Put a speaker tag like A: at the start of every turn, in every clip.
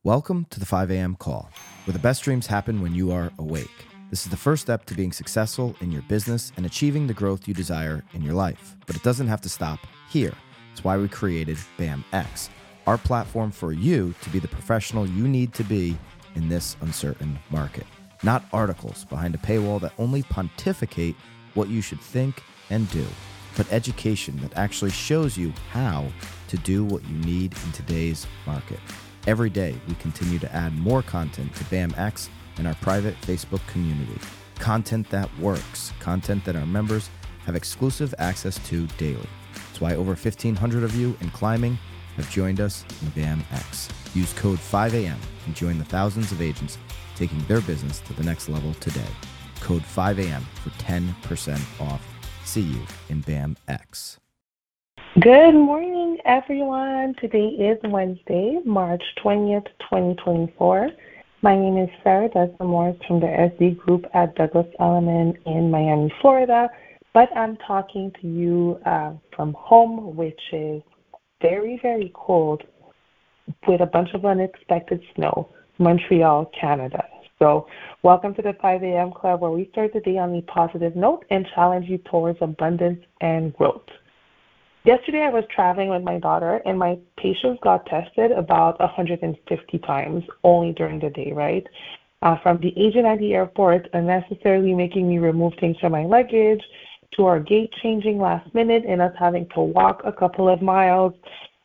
A: Welcome to the 5 a.m. call, where the best dreams happen when you are awake. This is the first step to being successful in your business and achieving the growth you desire in your life. But it doesn't have to stop here. It's why we created BAMX, our platform for you to be the professional you need to be in this uncertain market. Not articles behind a paywall that only pontificate what you should think and do, but education that actually shows you how to do what you need in today's market. Every day, we continue to add more content to BAMX and our private Facebook community. Content that works, content that our members have exclusive access to daily. That's why over 1,500 of you in climbing have joined us in BAMX. Use code 5am and join the thousands of agents taking their business to the next level today. Code 5am for 10% off. See you in BAMX.
B: Good morning, everyone. Today is Wednesday, March 20th, 2024. My name is Sarah Desamores from the SD Group at Douglas Elliman in Miami, Florida, but I'm talking to you from home, which is very, very cold with a bunch of unexpected snow, Montreal, Canada. So welcome to the 5 a.m. Club, where we start the day on a positive note and challenge you towards abundance and growth. Yesterday, I was traveling with my daughter, and my patients got tested about 150 times only during the day, right? From the agent at the airport unnecessarily making me remove things from my luggage, to our gate changing last minute and us having to walk a couple of miles,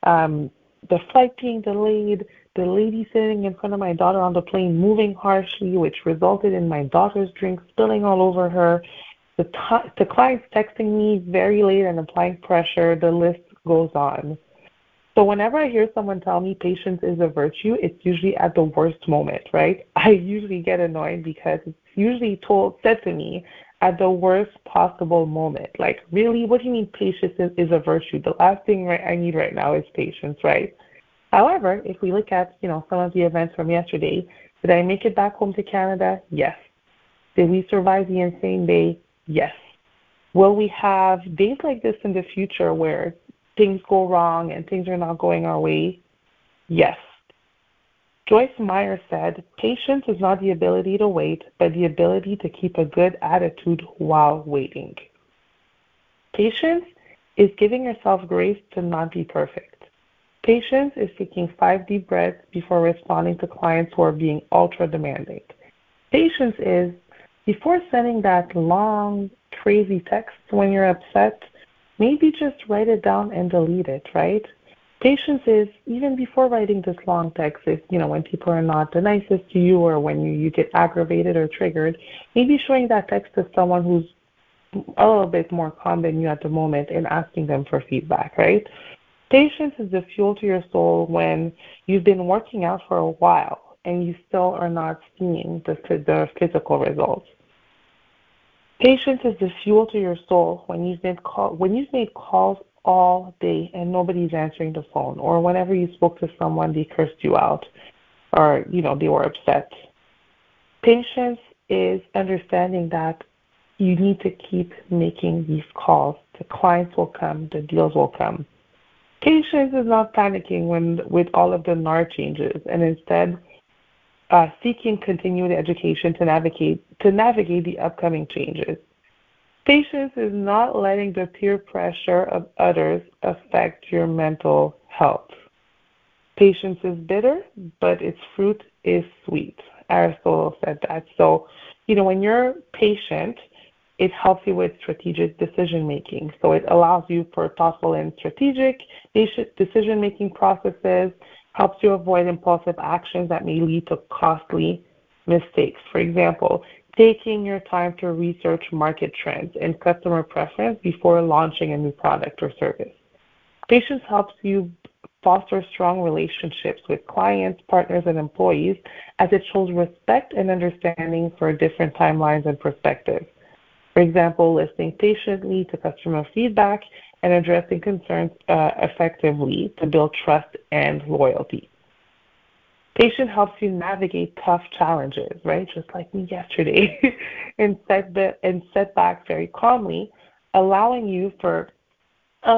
B: the flight being delayed, the lady sitting in front of my daughter on the plane moving harshly, which resulted in my daughter's drink spilling all over her, the clients texting me very late and applying pressure, the list goes on. So whenever I hear someone tell me patience is a virtue, it's usually at the worst moment, right? I usually get annoyed because it's usually said to me at the worst possible moment. Like, really, what do you mean patience is a virtue? The last thing I need right now is patience, right? However, if we look at, some of the events from yesterday, did I make it back home to Canada? Yes. Did we survive the insane day? Yes. Will we have days like this in the future where things go wrong and things are not going our way? Yes. Joyce Meyer said, patience is not the ability to wait, but the ability to keep a good attitude while waiting. Patience is giving yourself grace to not be perfect. Patience is taking 5 deep breaths before responding to clients who are being ultra demanding. Patience is before sending that long, crazy text when you're upset, maybe just write it down and delete it, right? Patience is even before writing this long text, if, when people are not the nicest to you or when you get aggravated or triggered, maybe showing that text to someone who's a little bit more calm than you at the moment and asking them for feedback, right? Patience is the fuel to your soul when you've been working out for a while and you still are not seeing the physical results. Patience is the fuel to your soul when you've made calls all day and nobody's answering the phone, or whenever you spoke to someone, they cursed you out, or they were upset. Patience is understanding that you need to keep making these calls. The clients will come, the deals will come. Patience is not panicking with all of the NAR changes, and instead seeking continued education to navigate the upcoming changes. Patience is not letting the peer pressure of others affect your mental health. Patience is bitter, but its fruit is sweet. Aristotle said that. So, when you're patient, it helps you with strategic decision-making. So it allows you for thoughtful and strategic decision-making processes, helps you avoid impulsive actions that may lead to costly mistakes. For example, taking your time to research market trends and customer preference before launching a new product or service. Patience helps you foster strong relationships with clients, partners, and employees as it shows respect and understanding for different timelines and perspectives. For example, listening patiently to customer feedback and addressing concerns effectively to build trust and loyalty. Patience helps you navigate tough challenges, right? Just like me yesterday, and setbacks very calmly, allowing for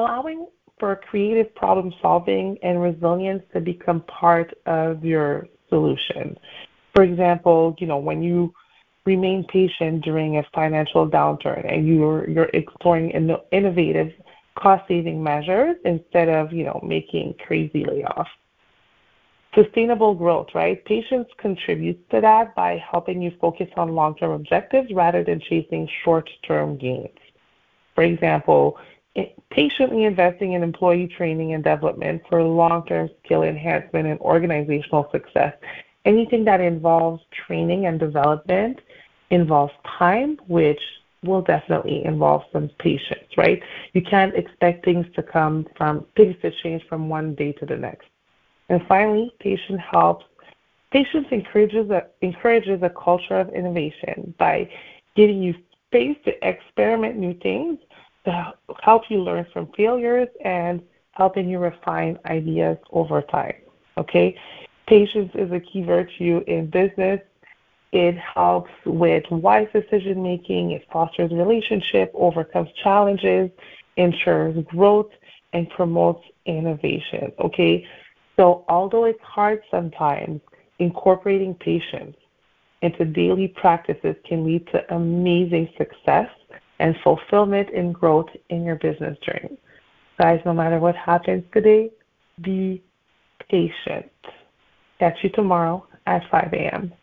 B: creative problem solving and resilience to become part of your solutions. For example, when you remain patient during a financial downturn and you're exploring innovative cost-saving measures instead of, making crazy layoffs. Sustainable growth, right? Patience contributes to that by helping you focus on long-term objectives rather than chasing short-term gains. For example, patiently investing in employee training and development for long-term skill enhancement and organizational success. Anything that involves training and development involves time, which will definitely involve some patience, right? You can't expect things to change from one day to the next. And finally, patience encourages a culture of innovation by giving you space to experiment new things, to help you learn from failures, and helping you refine ideas over time. Okay? Patience is a key virtue in business. It helps with wise decision making, it fosters relationship, overcomes challenges, ensures growth, and promotes innovation. Okay? So although it's hard sometimes, incorporating patience into daily practices can lead to amazing success and fulfillment and growth in your business journey. Guys, no matter what happens today, be patient. Catch you tomorrow at 5 a.m.